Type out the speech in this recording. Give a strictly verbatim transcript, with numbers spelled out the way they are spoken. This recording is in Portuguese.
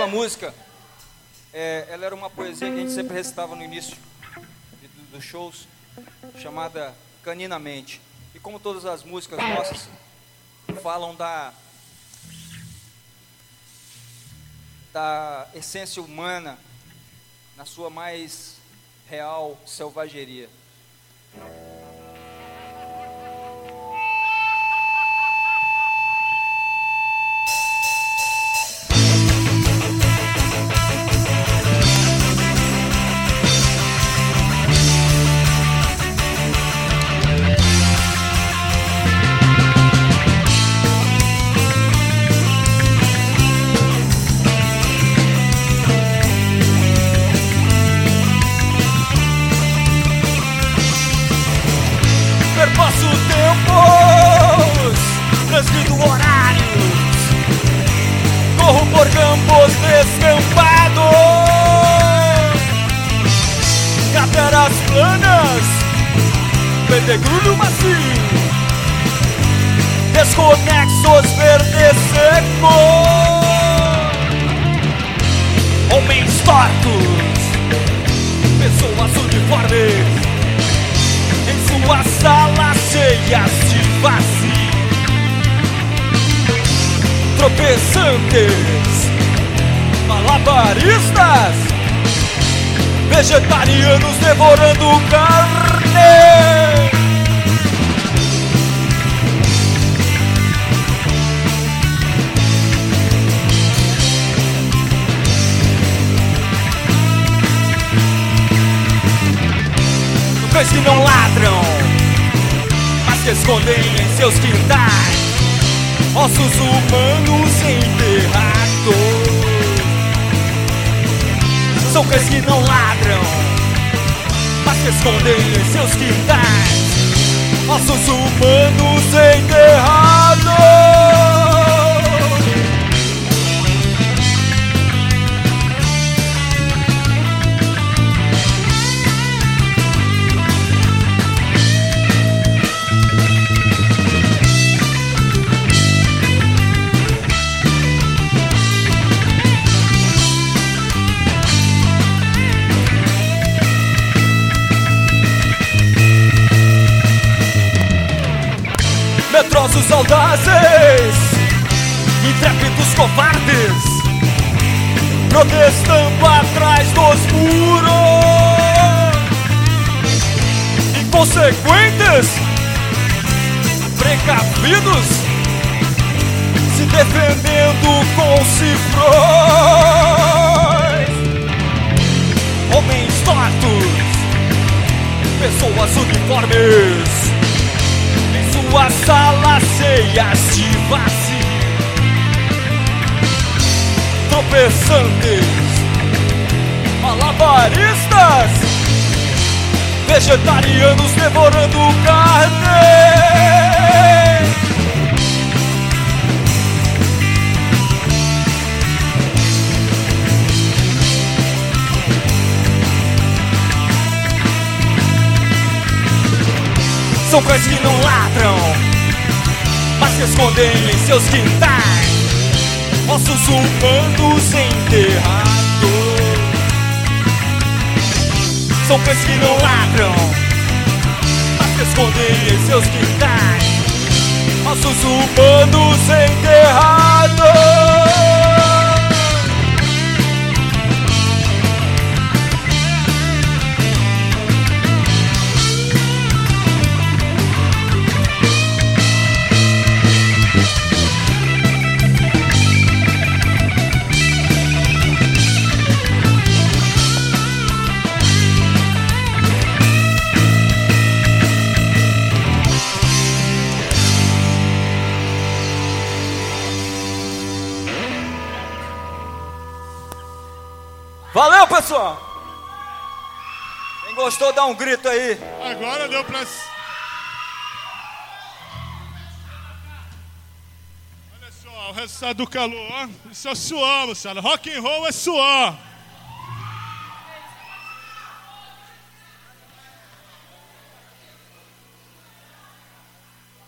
próxima música, é, ela era uma poesia que a gente sempre recitava no início de, do, dos shows, chamada Caninamente. E como todas as músicas nossas falam da, da essência humana na sua mais real selvageria. Perpasso tempos, transgrito horários, corro por campos descampados, crateras planas, pedregulho macio, desconexos verdes secos, homens tortos, pessoas uniformes, em suas salas cheias de vazio, tropeçantes, malabaristas, vegetarianos devorando carne. Cães que não ladram, mas que escondem em seus quintais ossos humanos enterrados. São cães que não ladram, mas que escondem em seus quintais ossos humanos enterrados. Medrosos audazes, intrépidos covardes, protestando atrás dos muros, inconsequentes, precavidos, se defendendo com cifrões, homens tortos, pessoas uniformes, suas salas cheias de vazio, tropeçantes, malabaristas, vegetarianos devorando carne. São cães que não ladram, mas se escondem em seus quintais ossos humanos enterrados. São cães que não ladram, mas se escondem em seus quintais ossos humanos enterrados. Valeu, pessoal! Quem gostou, dá um grito aí. Agora deu pra... Olha só, o resultado do calor, ó. Isso é suor, moçada. Rock and roll é suor.